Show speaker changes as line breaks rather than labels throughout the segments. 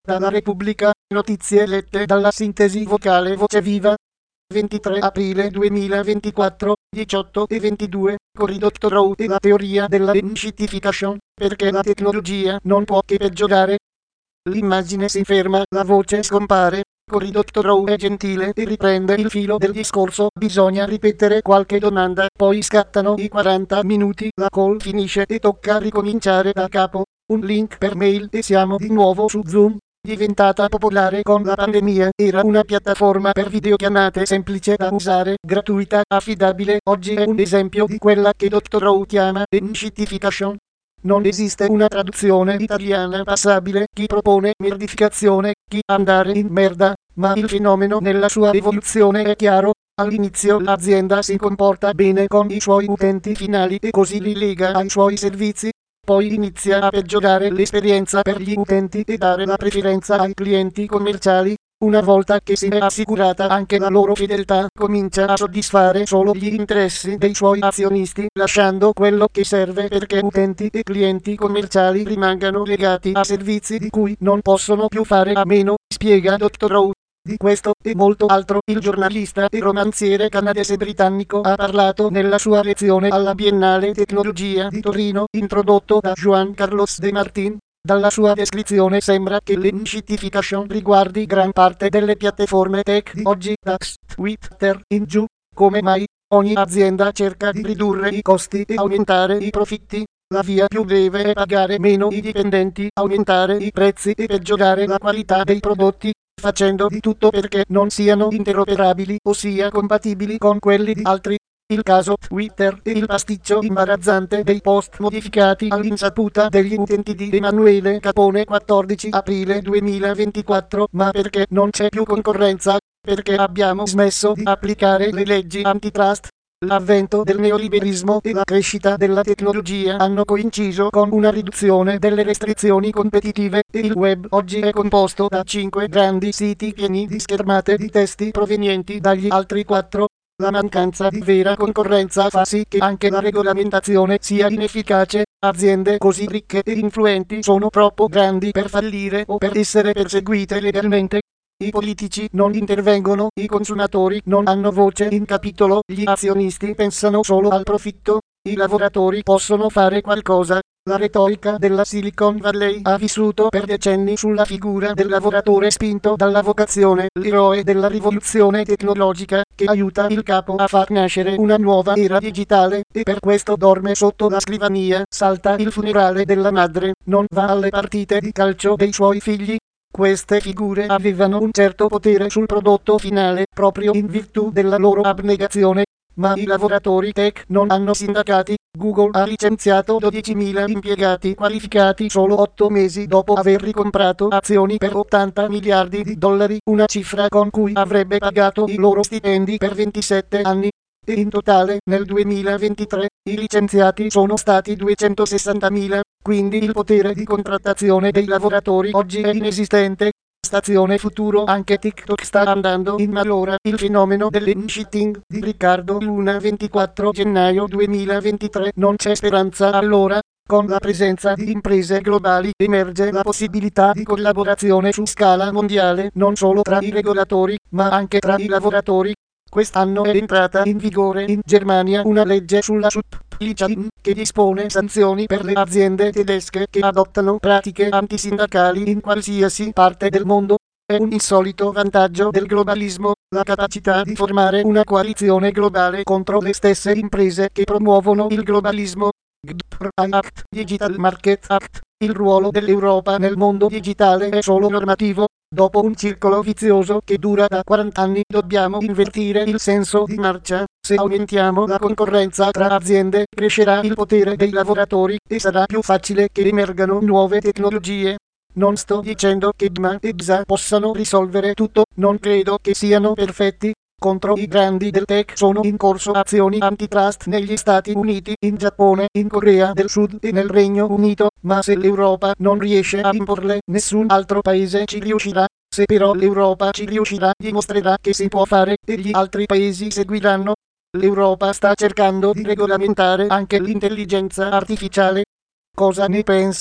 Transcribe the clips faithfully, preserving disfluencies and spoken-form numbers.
Dalla Repubblica, notizie lette dalla sintesi vocale Voce Viva. ventitré aprile duemilaventiquattro, diciotto e ventidue, con Doctor Rowe e la teoria della densitification, perché la tecnologia non può che peggiorare. L'immagine si ferma, la voce scompare. Con Doctor Rowe è gentile e riprende il filo del discorso. Bisogna ripetere qualche domanda, poi scattano i quaranta minuti, la call finisce e tocca ricominciare da capo. Un link per mail e siamo di nuovo su Zoom. Diventata popolare con la pandemia, era una piattaforma per videochiamate semplice da usare, gratuita, affidabile. Oggi è un esempio di quella che Doctor Rowe chiama densitification. Non esiste una traduzione italiana passabile. Chi propone merdificazione, chi andare in merda, ma il fenomeno nella sua evoluzione è chiaro. All'inizio l'azienda si comporta bene con i suoi utenti finali e così li lega ai suoi servizi. Poi inizia a peggiorare l'esperienza per gli utenti e dare la preferenza ai clienti commerciali. Una volta che si è assicurata anche la loro fedeltà, comincia a soddisfare solo gli interessi dei suoi azionisti, lasciando quello che serve perché utenti e clienti commerciali rimangano legati a servizi di cui non possono più fare a meno, spiega Doctor Rowe. Di questo e molto altro il giornalista e romanziere canadese-britannico ha parlato nella sua lezione alla Biennale Tecnologia di Torino, introdotto da Juan Carlos de Martín. Dalla sua descrizione sembra che l'densitification riguardi gran parte delle piattaforme tech di oggi, da Twitter in giù. Come mai? Ogni azienda cerca di ridurre i costi e aumentare i profitti. La via più breve è pagare meno i dipendenti, aumentare i prezzi e peggiorare la qualità dei prodotti, facendo di tutto perché non siano interoperabili, ossia compatibili con quelli di altri. Il caso Twitter e il pasticcio imbarazzante dei post modificati all'insaputa degli utenti di Emanuele Capone. quattordici aprile duemilaventiquattro. Ma perché non c'è più concorrenza? Perché abbiamo smesso di applicare le leggi antitrust. L'avvento del neoliberismo e la crescita della tecnologia hanno coinciso con una riduzione delle restrizioni competitive e il web oggi è composto da cinque grandi siti pieni di schermate di testi provenienti dagli altri quattro. La mancanza di vera concorrenza fa sì che anche la regolamentazione sia inefficace. Aziende così ricche e influenti sono troppo grandi per fallire o per essere perseguite legalmente. I politici non intervengono, i consumatori non hanno voce in capitolo, gli azionisti pensano solo al profitto, i lavoratori possono fare qualcosa. La retorica della Silicon Valley ha vissuto per decenni sulla figura del lavoratore spinto dalla vocazione, l'eroe della rivoluzione tecnologica, che aiuta il capo a far nascere una nuova era digitale, e per questo dorme sotto la scrivania, salta il funerale della madre, non va alle partite di calcio dei suoi figli. Queste figure avevano un certo potere sul prodotto finale, proprio in virtù della loro abnegazione. Ma i lavoratori tech non hanno sindacati. Google ha licenziato dodicimila impiegati qualificati solo otto mesi dopo aver ricomprato azioni per ottanta miliardi di dollari, una cifra con cui avrebbe pagato i loro stipendi per ventisette anni. E in totale, nel duemilaventitré, i licenziati sono stati duecentosessantamila, quindi il potere di contrattazione dei lavoratori oggi è inesistente. Stazione futuro, anche TikTok sta andando in malora. Il fenomeno dell'inshitting di Riccardo Luna. Ventiquattro gennaio duemilaventitré. Non c'è speranza allora. Con la presenza di imprese globali emerge la possibilità di collaborazione su scala mondiale, non solo tra i regolatori, ma anche tra i lavoratori. Quest'anno è entrata in vigore in Germania una legge sulla supply chain che dispone sanzioni per le aziende tedesche che adottano pratiche antisindacali in qualsiasi parte del mondo. È un insolito vantaggio del globalismo, la capacità di formare una coalizione globale contro le stesse imprese che promuovono il globalismo. G D P R Act, Digital Market Act. Il ruolo dell'Europa nel mondo digitale è solo normativo. Dopo un circolo vizioso che dura da quaranta anni, dobbiamo invertire il senso di marcia. Se aumentiamo la concorrenza tra aziende, crescerà il potere dei lavoratori e sarà più facile che emergano nuove tecnologie. Non sto dicendo che D M A e B S A possano risolvere tutto, non credo che siano perfetti. Contro i grandi del tech sono in corso azioni antitrust negli Stati Uniti, in Giappone, in Corea del Sud e nel Regno Unito, ma se l'Europa non riesce a imporle, nessun altro paese ci riuscirà. Se però l'Europa ci riuscirà, dimostrerà che si può fare e gli altri paesi seguiranno. L'Europa sta cercando di regolamentare anche l'intelligenza artificiale. Cosa ne pensa?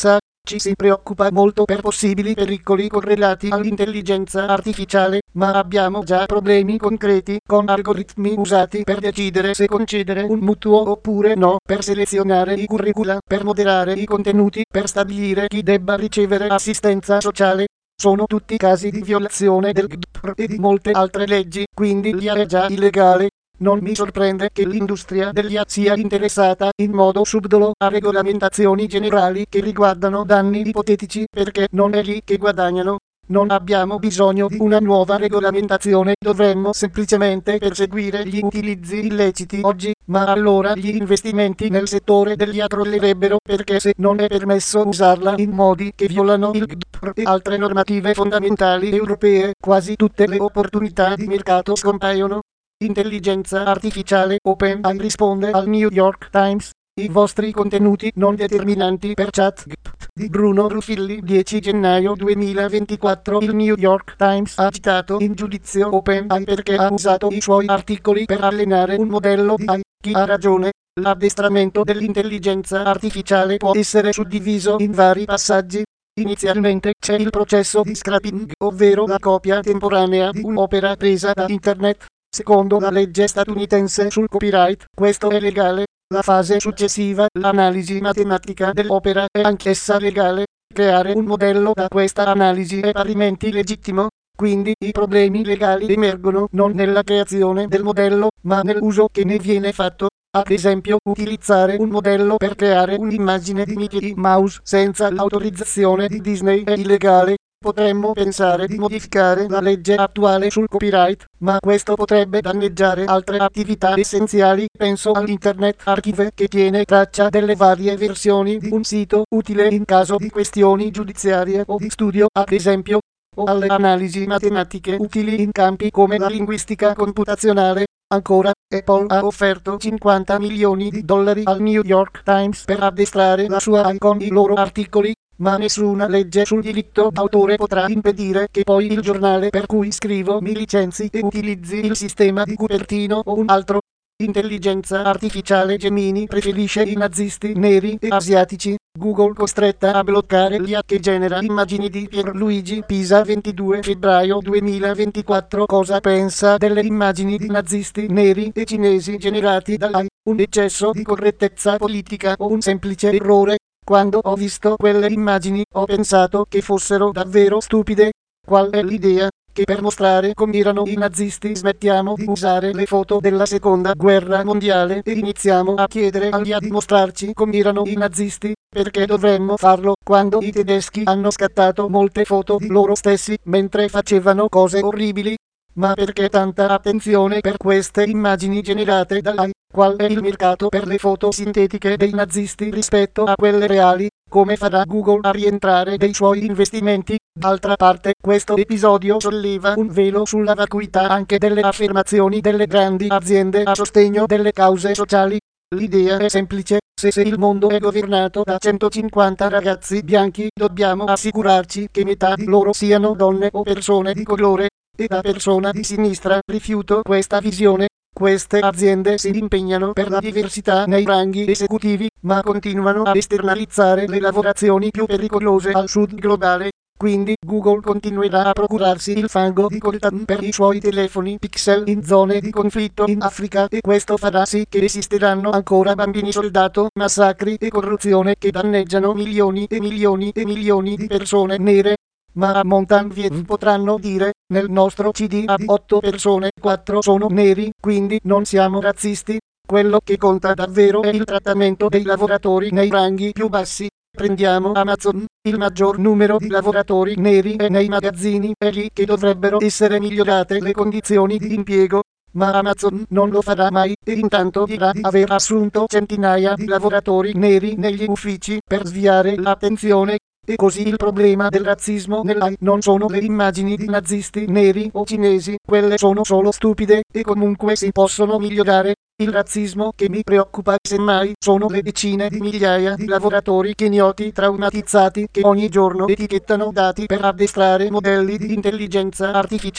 Ci si preoccupa molto per possibili pericoli correlati all'intelligenza artificiale, ma abbiamo già problemi concreti con algoritmi usati per decidere se concedere un mutuo oppure no, per selezionare i curricula, per moderare i contenuti, per stabilire chi debba ricevere assistenza sociale. Sono tutti casi di violazione del G D P R e di molte altre leggi, quindi l'I A è già illegale. Non mi sorprende che l'industria dell'I A sia interessata in modo subdolo a regolamentazioni generali che riguardano danni ipotetici, perché non è lì che guadagnano. Non abbiamo bisogno di una nuova regolamentazione, dovremmo semplicemente perseguire gli utilizzi illeciti oggi, ma allora gli investimenti nel settore dell'I A crollerebbero, perché se non è permesso usarla in modi che violano il G D P R e altre normative fondamentali europee, quasi tutte le opportunità di mercato scompaiono. Intelligenza artificiale. OpenAI risponde al New York Times. I vostri contenuti non determinanti per ChatGPT di Bruno Ruffilli. Dieci gennaio duemilaventiquattro. Il New York Times ha citato in giudizio OpenAI perché ha usato i suoi articoli per allenare un modello di A I. Chi ha ragione? L'addestramento dell'intelligenza artificiale può essere suddiviso in vari passaggi. Inizialmente c'è il processo di scrapping, ovvero la copia temporanea di un'opera presa da internet. Secondo la legge statunitense sul copyright, questo è legale. La fase successiva, l'analisi matematica dell'opera, è anch'essa legale. Creare un modello da questa analisi è parimenti legittimo. Quindi i problemi legali emergono non nella creazione del modello, ma nell'uso che ne viene fatto. Ad esempio, utilizzare un modello per creare un'immagine di Mickey Mouse senza l'autorizzazione di Disney è illegale. Potremmo pensare di modificare la legge attuale sul copyright, ma questo potrebbe danneggiare altre attività essenziali. Penso all'Internet Archive che tiene traccia delle varie versioni di un sito, utile in caso di questioni giudiziarie o di studio, ad esempio, o alle analisi matematiche utili in campi come la linguistica computazionale. Ancora, Apple ha offerto cinquanta milioni di dollari al New York Times per addestrare la sua A I con i loro articoli. Ma nessuna legge sul diritto d'autore potrà impedire che poi il giornale per cui scrivo mi licenzi e utilizzi il sistema di Cupertino o un altro. Intelligenza artificiale Gemini preferisce i nazisti neri e asiatici. Google costretta a bloccare l'I A che genera immagini di Pierluigi Pisa. Ventidue febbraio duemilaventiquattro. Cosa pensa delle immagini di nazisti neri e cinesi generati dall'A I? Un eccesso di correttezza politica o un semplice errore? Quando ho visto quelle immagini ho pensato che fossero davvero stupide. Qual è l'idea? Che per mostrare come erano i nazisti smettiamo di usare le foto della seconda guerra mondiale e iniziamo a chiedere agli A di mostrarci come erano i nazisti? Perché dovremmo farlo quando i tedeschi hanno scattato molte foto di loro stessi mentre facevano cose orribili? Ma perché tanta attenzione per queste immagini generate dall'A I? Qual è il mercato per le foto sintetiche dei nazisti rispetto a quelle reali? Come farà Google a rientrare dei suoi investimenti? D'altra parte, questo episodio solleva un velo sulla vacuità anche delle affermazioni delle grandi aziende a sostegno delle cause sociali. L'idea è semplice: se, se il mondo è governato da centocinquanta ragazzi bianchi, dobbiamo assicurarci che metà di loro siano donne o persone di colore. E da persona di sinistra rifiuto questa visione. Queste aziende si impegnano per la diversità nei ranghi esecutivi, ma continuano a esternalizzare le lavorazioni più pericolose al sud globale. Quindi Google continuerà a procurarsi il fango di coltan per i suoi telefoni Pixel in zone di conflitto in Africa, e questo farà sì che esisteranno ancora bambini soldato, massacri e corruzione che danneggiano milioni e milioni e milioni di persone nere. Ma a Mountain View potranno dire: nel nostro C D A di otto persone, quattro sono neri, quindi non siamo razzisti. Quello che conta davvero è il trattamento dei lavoratori nei ranghi più bassi. Prendiamo Amazon: il maggior numero di lavoratori neri è nei magazzini, è lì che dovrebbero essere migliorate le condizioni di impiego. Ma Amazon non lo farà mai, e intanto dirà di aver assunto centinaia di lavoratori neri negli uffici per sviare l'attenzione. E così il problema del razzismo nell'A I non sono le immagini di nazisti neri o cinesi, quelle sono solo stupide, e comunque si possono migliorare. Il razzismo che mi preoccupa semmai sono le decine di migliaia di lavoratori kenyoti traumatizzati che ogni giorno etichettano dati per addestrare modelli di intelligenza artificiale.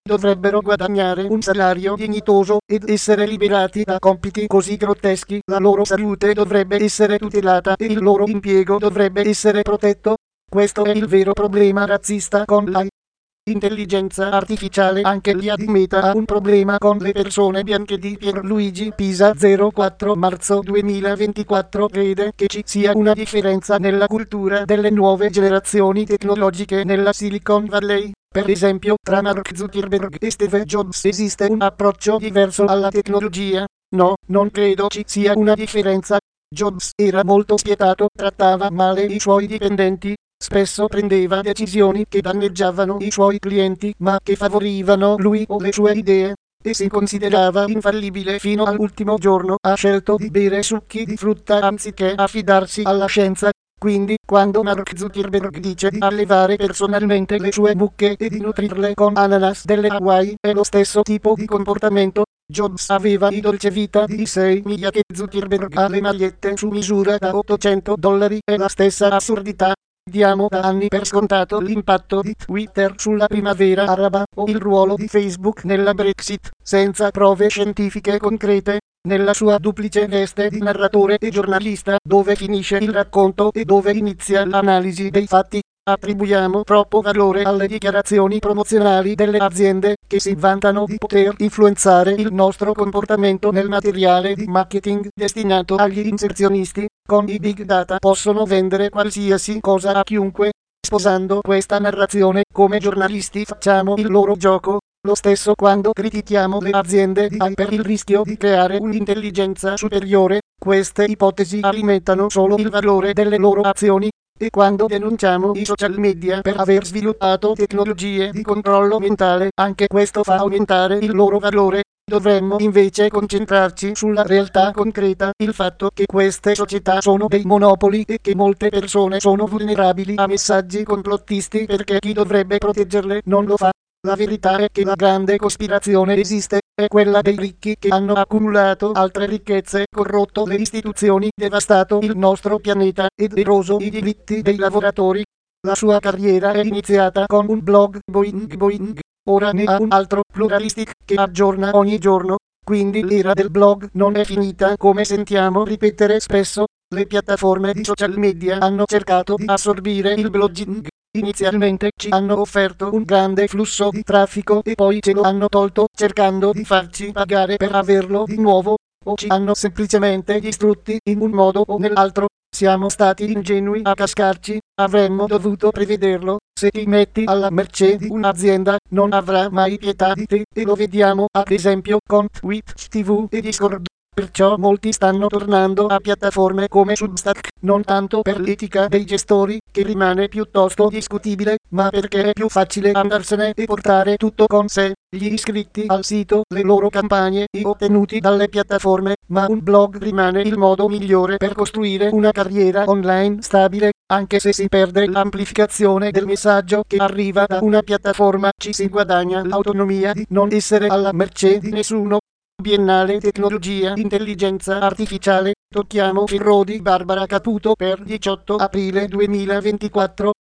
dovrebbero guadagnare un salario dignitoso ed essere liberati da compiti così grotteschi. La loro salute dovrebbe essere tutelata e il loro impiego dovrebbe essere protetto. Questo è il vero problema razzista con la intelligenza artificiale. Anche l'I A di Meta ha un problema con le persone bianche. Di Pierluigi Pisa, zero quattro marzo duemilaventiquattro, crede che ci sia una differenza nella cultura delle nuove generazioni tecnologiche nella Silicon Valley. Per esempio, tra Mark Zuckerberg e Steve Jobs esiste un approccio diverso alla tecnologia. No, non credo ci sia una differenza. Jobs era molto spietato, trattava male i suoi dipendenti, spesso prendeva decisioni che danneggiavano i suoi clienti ma che favorivano lui o le sue idee, e si considerava infallibile fino all'ultimo giorno. Ha scelto di bere succhi di frutta anziché affidarsi alla scienza. Quindi, quando Mark Zuckerberg dice di allevare personalmente le sue mucche e di nutrirle con ananas delle Hawaii, è lo stesso tipo di comportamento. Jobs aveva i dolcevita di sei miglia che Zuckerberg ha le magliette su misura da ottocento dollari, è la stessa assurdità. Diamo da anni per scontato l'impatto di Twitter sulla primavera araba o il ruolo di Facebook nella Brexit, senza prove scientifiche concrete. Nella sua duplice veste di narratore e giornalista, dove finisce il racconto e dove inizia l'analisi dei fatti, attribuiamo troppo valore alle dichiarazioni promozionali delle aziende che si vantano di poter influenzare il nostro comportamento nel materiale di marketing destinato agli inserzionisti. Con i big data possono vendere qualsiasi cosa a chiunque. Sposando questa narrazione, come giornalisti facciamo il loro gioco. Lo stesso quando critichiamo le aziende di A I per il rischio di creare un'intelligenza superiore. Queste ipotesi alimentano solo il valore delle loro azioni. E quando denunciamo i social media per aver sviluppato tecnologie di controllo mentale, anche questo fa aumentare il loro valore. Dovremmo invece concentrarci sulla realtà concreta, il fatto che queste società sono dei monopoli e che molte persone sono vulnerabili a messaggi complottisti perché chi dovrebbe proteggerle non lo fa. La verità è che la grande cospirazione esiste, è quella dei ricchi che hanno accumulato altre ricchezze, corrotto le istituzioni, devastato il nostro pianeta ed eroso i diritti dei lavoratori. La sua carriera è iniziata con un blog, Boing Boing, ora ne ha un altro, Pluralistic, che aggiorna ogni giorno. Quindi l'era del blog non è finita, come sentiamo ripetere spesso. Le piattaforme di social media hanno cercato di assorbire il blogging. Inizialmente ci hanno offerto un grande flusso di traffico e poi ce lo hanno tolto cercando di farci pagare per averlo di nuovo, o ci hanno semplicemente distrutti in un modo o nell'altro. Siamo stati ingenui a cascarci, avremmo dovuto prevederlo. Se ti metti alla mercé di un'azienda, non avrà mai pietà di te, e lo vediamo ad esempio con Twitch T V e Discord. Perciò molti stanno tornando a piattaforme come Substack, non tanto per l'etica dei gestori, che rimane piuttosto discutibile, ma perché è più facile andarsene e portare tutto con sé, gli iscritti al sito, le loro campagne, i ottenuti dalle piattaforme, ma un blog rimane il modo migliore per costruire una carriera online stabile, anche se si perde l'amplificazione del messaggio che arriva da una piattaforma, ci si guadagna l'autonomia di non essere alla mercé di nessuno. Biennale Tecnologia Intelligenza Artificiale. Tocchiamo Ferro di Barbara Caputo per diciotto aprile duemilaventiquattro.